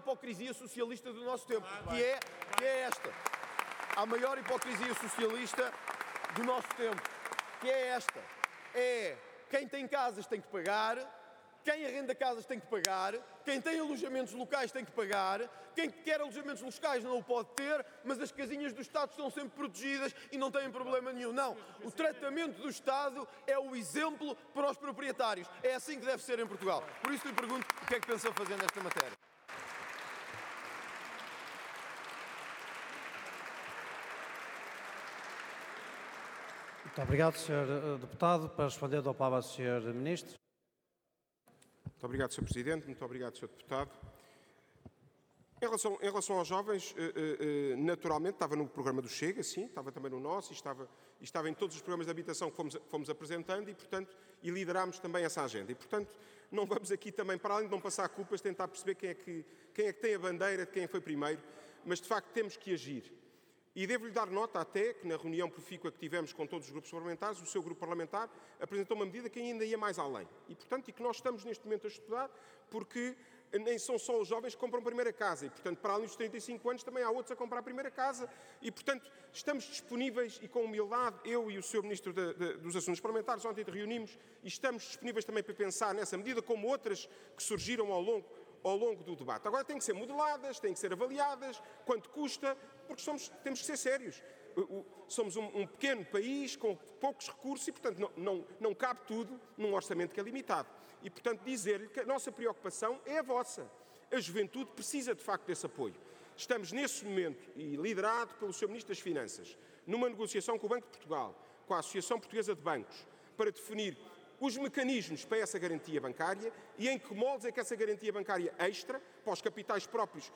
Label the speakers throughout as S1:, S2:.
S1: hipocrisia socialista do nosso tempo, que é esta. A maior hipocrisia socialista do nosso tempo, que é esta. É quem tem casas tem que pagar, quem arrenda casas tem que pagar, quem tem alojamentos locais tem que pagar, quem quer alojamentos locais não o pode ter, mas as casinhas do Estado estão sempre protegidas e não têm problema nenhum. Não, o tratamento do Estado é o exemplo para os proprietários. É assim que deve ser em Portugal. Por isso lhe pergunto o que é que pensa fazer nesta matéria.
S2: Muito obrigado, Sr. Deputado. Para responder, dou a palavra ao Sr. Ministro.
S3: Muito obrigado, Sr. Presidente. Muito obrigado, Sr. Deputado. Em relação aos jovens, naturalmente, estava no programa do Chega, sim, estava também no nosso, e estava em todos os programas de habitação que fomos apresentando e liderámos também essa agenda. E, portanto, não vamos aqui também, para além de não passar culpas, tentar perceber quem é que tem a bandeira de quem foi primeiro, mas, de facto, temos que agir. E devo-lhe dar nota até que na reunião profícua que tivemos com todos os grupos parlamentares, o seu grupo parlamentar apresentou uma medida que ainda ia mais além. E, portanto, e que nós estamos neste momento a estudar, porque nem são só os jovens que compram a primeira casa. E, portanto, para além dos 35 anos, também há outros a comprar a primeira casa. E, portanto, estamos disponíveis e com humildade, eu e o Sr. Ministro dos Assuntos Parlamentares, ontem reunimos e estamos disponíveis também para pensar nessa medida, como outras que surgiram ao longo do debate. Agora têm que ser modeladas, têm que ser avaliadas, quanto custa, porque temos que ser sérios. Somos um pequeno país com poucos recursos e, portanto, não cabe tudo num orçamento que é limitado. E, portanto, dizer-lhe que a nossa preocupação é a vossa. A juventude precisa, de facto, desse apoio. Estamos, nesse momento, e liderado pelo Sr. Ministro das Finanças, numa negociação com o Banco de Portugal, com a Associação Portuguesa de Bancos, para definir os mecanismos para essa garantia bancária e em que moldes é que essa garantia bancária extra, para os capitais próprios,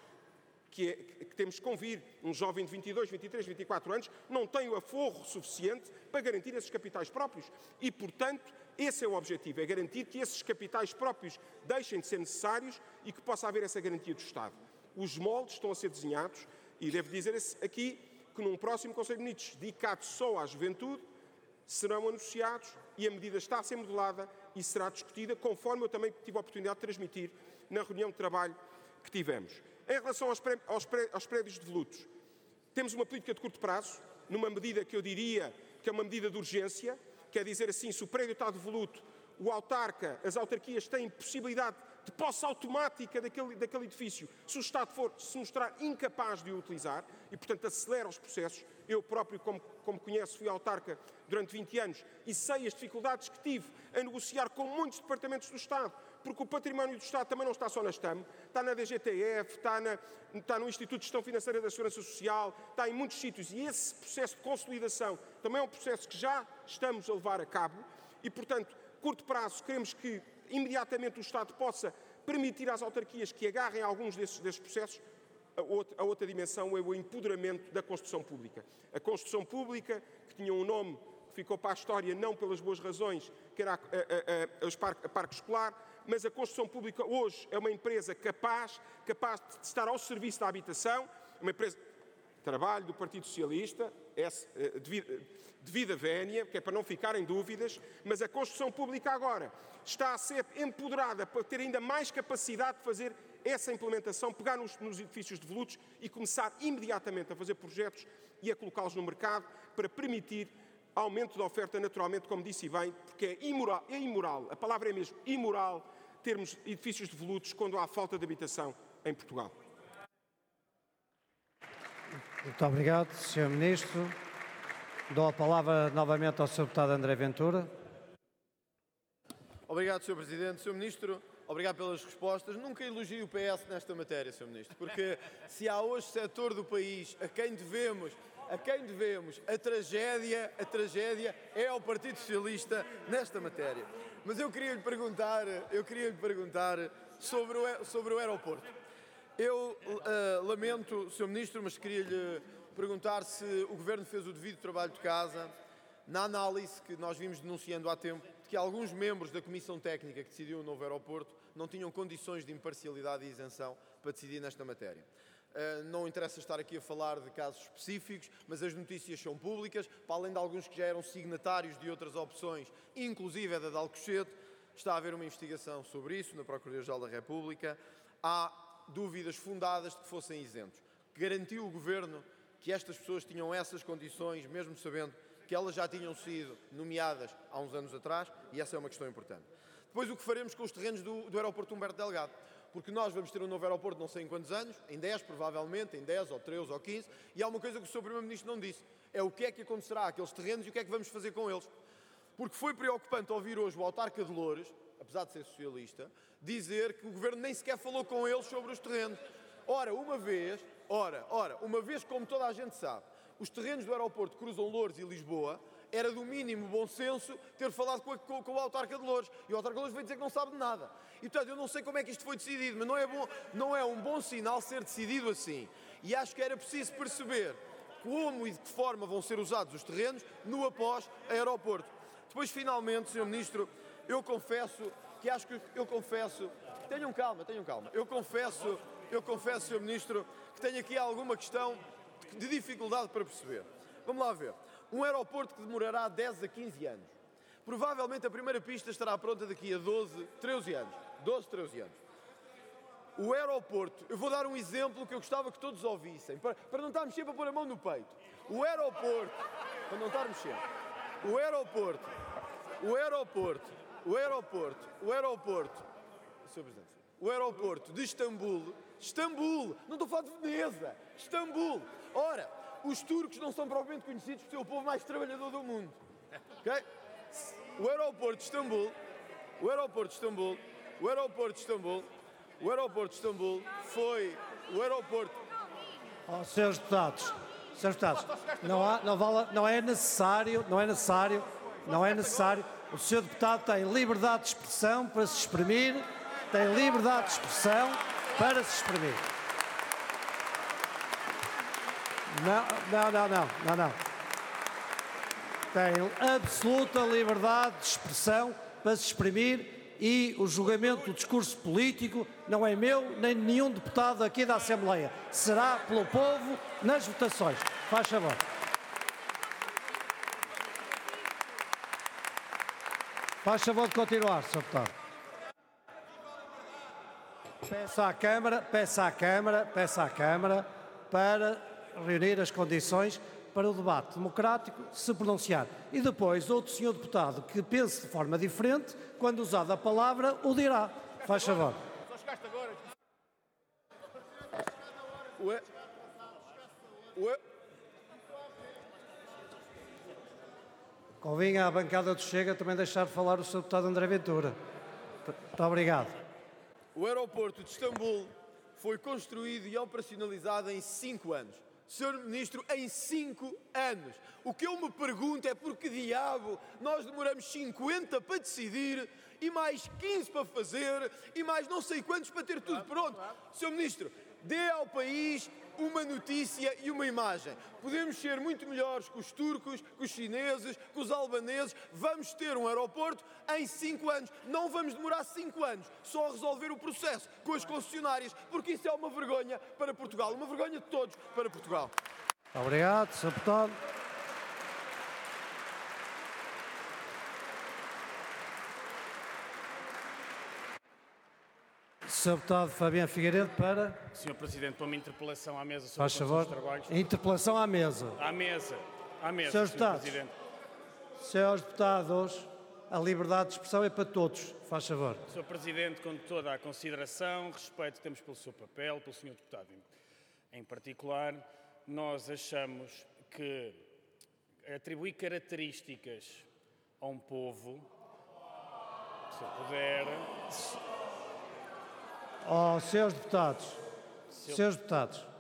S3: que temos que convir, um jovem de 22, 23, 24 anos, não tem o aforro suficiente para garantir esses capitais próprios. E, portanto, esse é o objetivo, é garantir que esses capitais próprios deixem de ser necessários e que possa haver essa garantia do Estado. Os moldes estão a ser desenhados e devo dizer aqui que num próximo Conselho de Ministros dedicado só à juventude, serão anunciados e a medida está a ser modelada e será discutida, conforme eu também tive a oportunidade de transmitir na reunião de trabalho que tivemos. Em relação aos prédios devolutos, temos uma política de curto prazo, numa medida que eu diria que é uma medida de urgência, quer dizer assim, se o prédio está devoluto, as autarquias têm possibilidade de posse automática daquele edifício, se o Estado se mostrar incapaz de o utilizar e, portanto, acelera os processos. Eu próprio, como conheço, fui autarca durante 20 anos e sei as dificuldades que tive a negociar com muitos departamentos do Estado, porque o património do Estado também não está só na STAM, está na DGTF, está no Instituto de Gestão Financeira da Segurança Social, está em muitos sítios e esse processo de consolidação também é um processo que já estamos a levar a cabo e, portanto, curto prazo, queremos que imediatamente o Estado possa permitir às autarquias que agarrem alguns desses processos. A outra dimensão é o empoderamento da construção pública. A construção pública, que tinha um nome que ficou para a história não pelas boas razões, que era a Parque Escolar, mas a construção pública hoje é uma empresa capaz de estar ao serviço da habitação, uma empresa de trabalho do Partido Socialista, de vida vénia, que é para não ficarem dúvidas, mas a construção pública agora está a ser empoderada para ter ainda mais capacidade de fazer essa implementação, pegar nos edifícios devolutos e começar imediatamente a fazer projetos e a colocá-los no mercado para permitir aumento da oferta, naturalmente, como disse bem, porque é imoral, a palavra é mesmo imoral, termos edifícios devolutos quando há falta de habitação em Portugal.
S2: Muito obrigado, Sr. Ministro. Dou a palavra novamente ao Sr. Deputado André Ventura.
S1: Obrigado, Sr. Presidente. Sr. Ministro, obrigado pelas respostas. Nunca elogio o PS nesta matéria, Sr. Ministro, porque se há hoje setor do país a quem devemos a tragédia é ao Partido Socialista nesta matéria. Mas eu queria lhe perguntar sobre o aeroporto. Eu lamento, Sr. Ministro, mas queria-lhe perguntar se o Governo fez o devido trabalho de casa na análise que nós vimos denunciando há tempo de que alguns membros da Comissão Técnica que decidiu o novo aeroporto não tinham condições de imparcialidade e isenção para decidir nesta matéria. Não interessa estar aqui a falar de casos específicos, mas as notícias são públicas, para além de alguns que já eram signatários de outras opções, inclusive a da de Alcochete, está a haver uma investigação sobre isso na Procuradoria-Geral da República. Há dúvidas fundadas de que fossem isentos. Garantiu o Governo que estas pessoas tinham essas condições, mesmo sabendo que elas já tinham sido nomeadas há uns anos atrás, e essa é uma questão importante. Depois, o que faremos com os terrenos do aeroporto Humberto Delgado? Porque nós vamos ter um novo aeroporto não sei em quantos anos, em 10 provavelmente, em 10 ou 13 ou 15, e há uma coisa que o Sr. Primeiro-Ministro não disse, é o que é que acontecerá àqueles terrenos e o que é que vamos fazer com eles. Porque foi preocupante ouvir hoje o autarca de Loures, apesar de ser socialista, dizer que o Governo nem sequer falou com eles sobre os terrenos. Ora, uma vez, como toda a gente sabe, os terrenos do aeroporto cruzam Loures e Lisboa, era do mínimo bom senso ter falado com o autarca de Loures. E o autarca de Loures veio dizer que não sabe de nada. E, portanto, eu não sei como é que isto foi decidido, mas não é um bom sinal ser decidido assim. E acho que era preciso perceber como e de que forma vão ser usados os terrenos no após-aeroporto. Depois, finalmente, Sr. Ministro, eu confesso... Tenham calma. Eu confesso, Sr. Ministro, que tenho aqui alguma questão de dificuldade para perceber. Vamos lá ver. Um aeroporto que demorará 10 a 15 anos. Provavelmente a primeira pista estará pronta daqui a 12, 13 anos. O aeroporto, eu vou dar um exemplo que eu gostava que todos ouvissem, para não estar a mexer, para pôr a mão no peito. O aeroporto, para não estar a mexer. O aeroporto, Sr. Presidente, o aeroporto de Istambul, não estou a falar de Veneza, Istambul. Ora, os turcos não são propriamente conhecidos por ser o povo mais trabalhador do mundo. Okay? O aeroporto de Istambul foi o aeroporto.
S2: Senhores deputados, não é necessário. O senhor deputado tem liberdade de expressão para se exprimir. Não. Tem absoluta liberdade de expressão para se exprimir e o julgamento do discurso político não é meu nem de nenhum deputado aqui da Assembleia. Será pelo povo nas votações. Faz favor. Faz favor de continuar, Sr. Deputado. Peço à Câmara para reunir as condições para o debate democrático se pronunciar. E depois, outro senhor deputado que pense de forma diferente, quando usar a palavra, o dirá. Faz favor. Convinha à bancada do Chega também deixar de falar o Sr. Deputado André Ventura. Muito obrigado.
S1: O aeroporto de Istambul foi construído e operacionalizado em 5 anos. Sr. Ministro, em 5 anos. O que eu me pergunto é por que diabo nós demoramos 50 para decidir e mais 15 para fazer e mais não sei quantos para ter tudo pronto. Sr. Ministro, dê ao país uma notícia e uma imagem. Podemos ser muito melhores que os turcos, que os chineses, que os albaneses. Vamos ter um aeroporto em 5 anos. Não vamos demorar 5 anos só a resolver o processo com as concessionárias, porque isso é uma vergonha para Portugal. Uma vergonha de todos para Portugal.
S2: Obrigado, Sr. Deputado. Sr. Deputado Fabiano Figueiredo para...
S4: Sr. Presidente, para uma interpelação à mesa sobre
S2: Faz favor.
S4: trabalhos.
S2: Interpelação à mesa.
S4: À mesa,
S2: Senhores
S4: Sr.
S2: deputados.
S4: Presidente.
S2: Senhores deputados, a liberdade de expressão é para todos. Faz favor.
S4: Sr. Presidente, com toda a consideração, respeito que temos pelo seu papel, pelo Sr. Deputado em particular, nós achamos que atribuir características a um povo, se eu puder...
S2: Senhores deputados,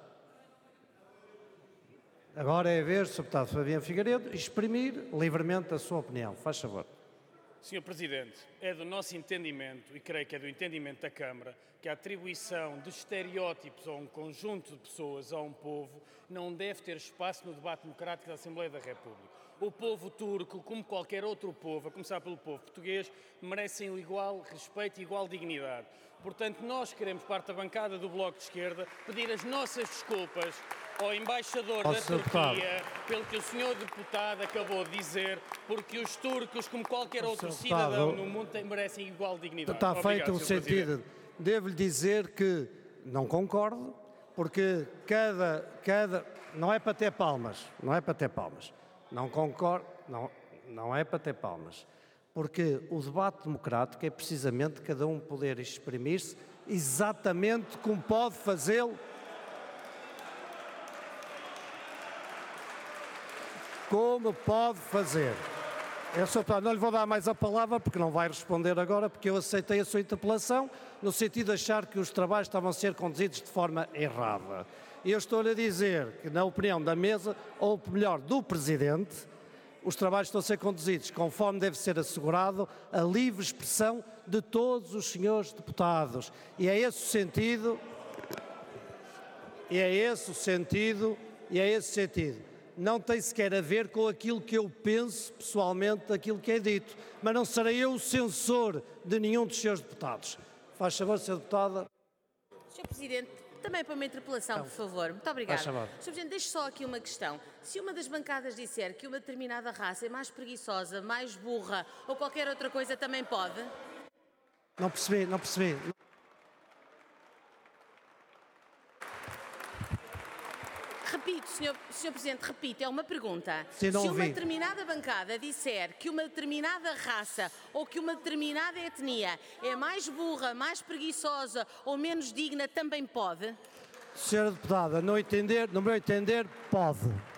S2: agora é a vez do Sr. Deputado Fabiano Figueiredo exprimir livremente a sua opinião. Faz favor.
S4: Sr. Presidente, é do nosso entendimento, e creio que é do entendimento da Câmara, que a atribuição de estereótipos a um conjunto de pessoas, a um povo, não deve ter espaço no debate democrático da Assembleia da República. O povo turco, como qualquer outro povo, a começar pelo povo português, merecem igual respeito e igual dignidade. Portanto, nós queremos, parte da bancada do Bloco de Esquerda, pedir as nossas desculpas ao embaixador da Turquia pelo que o senhor deputado acabou de dizer, porque os turcos, como qualquer outro cidadão no mundo, merecem igual dignidade.
S2: Está feito o sentido. Devo-lhe dizer que não concordo, porque não é para ter palmas, não concordo, não é para ter palmas, porque o debate democrático é precisamente cada um poder exprimir-se exatamente como pode fazê-lo, como pode fazer. Eu, Sr. Deputado, não lhe vou dar mais a palavra porque não vai responder agora, porque eu aceitei a sua interpelação no sentido de achar que os trabalhos estavam a ser conduzidos de forma errada. E eu estou-lhe a dizer que, na opinião da mesa, ou melhor, do Presidente, os trabalhos estão a ser conduzidos conforme deve ser assegurado a livre expressão de todos os senhores deputados. E é esse o sentido, não tem sequer a ver com aquilo que eu penso pessoalmente daquilo que é dito, mas não serei eu o censor de nenhum dos seus deputados. Faz favor, Sra. Deputada.
S5: Sr. Presidente, também para uma interpelação, por favor. Muito obrigada.
S2: Sr.
S5: Presidente, deixe só aqui uma questão. Se uma das bancadas disser que uma determinada raça é mais preguiçosa, mais burra ou qualquer outra coisa, também pode?
S2: Não percebi.
S5: Repito, Sr. Presidente, repito, é uma pergunta.
S2: Se não
S5: uma
S2: ouvi.
S5: determinada bancada disser que uma determinada raça ou que uma determinada etnia é mais burra, mais preguiçosa ou menos digna, também pode?
S2: Sra. Deputada, no meu entender, pode.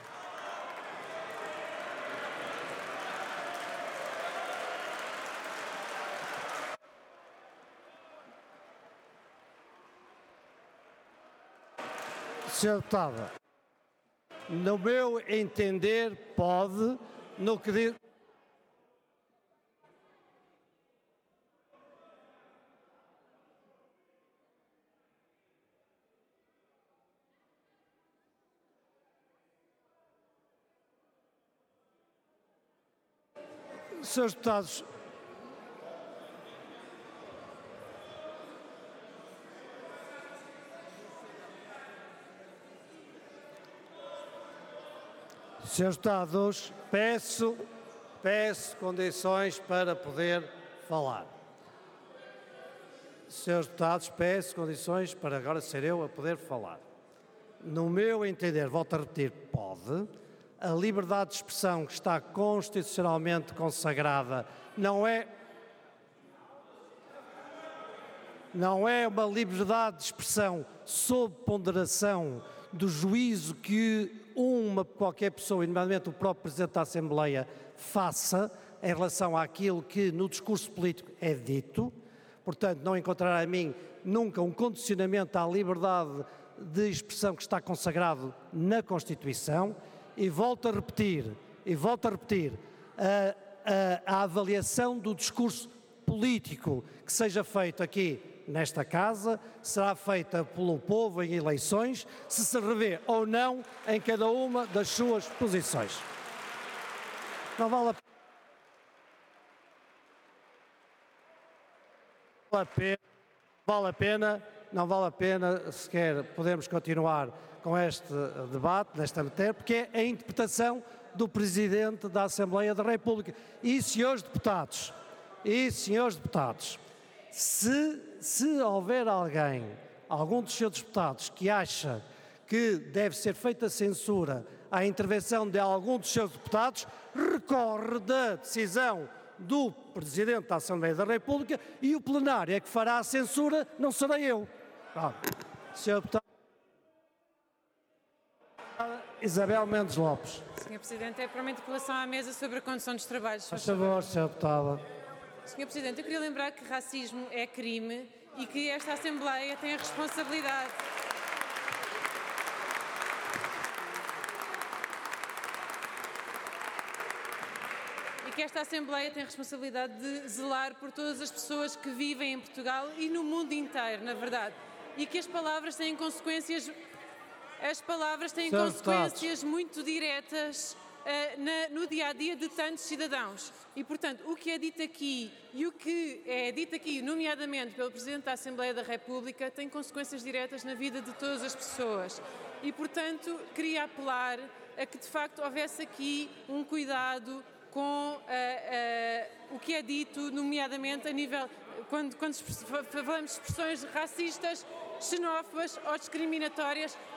S2: Sra. Deputada, no meu entender, pode, no que diz... Senhores deputados, Senhores deputados, peço condições para poder falar. Senhores deputados, peço condições para agora ser eu a poder falar. No meu entender, volto a repetir, pode. A liberdade de expressão que está constitucionalmente consagrada não é uma liberdade de expressão sob ponderação do juízo que qualquer pessoa, nomeadamente o próprio Presidente da Assembleia, faça em relação àquilo que no discurso político é dito. Portanto, não encontrará em mim nunca um condicionamento à liberdade de expressão que está consagrado na Constituição. E volto a repetir, a avaliação do discurso político que seja feito aqui nesta Casa será feita pelo povo em eleições, se revê ou não em cada uma das suas posições. Não vale a pena sequer podemos continuar com este debate, nesta matéria, porque é a interpretação do Presidente da Assembleia da República. E, senhores deputados, se houver algum dos seus deputados que acha que deve ser feita censura à intervenção de algum dos seus deputados, recorre da decisão do Presidente da Assembleia da República e o plenário é que fará a censura, não serei eu. Senhor Deputado Isabel Mendes Lopes.
S6: Sr. Presidente, é para uma interpelação à mesa sobre a condução dos trabalhos.
S2: Faz favor, Sra. Deputada.
S6: Sr. Presidente, eu queria lembrar que racismo é crime e que esta Assembleia tem a responsabilidade. Que esta Assembleia tem a responsabilidade de zelar por todas as pessoas que vivem em Portugal e no mundo inteiro, na verdade. E que as palavras têm consequências muito diretas no dia-a-dia de tantos cidadãos. E, portanto, o que é dito aqui e o que é dito aqui, nomeadamente pelo Presidente da Assembleia da República, tem consequências diretas na vida de todas as pessoas. E, portanto, queria apelar a que, de facto, houvesse aqui um cuidado com o que é dito, nomeadamente a nível, quando falamos de expressões racistas, xenófobas ou discriminatórias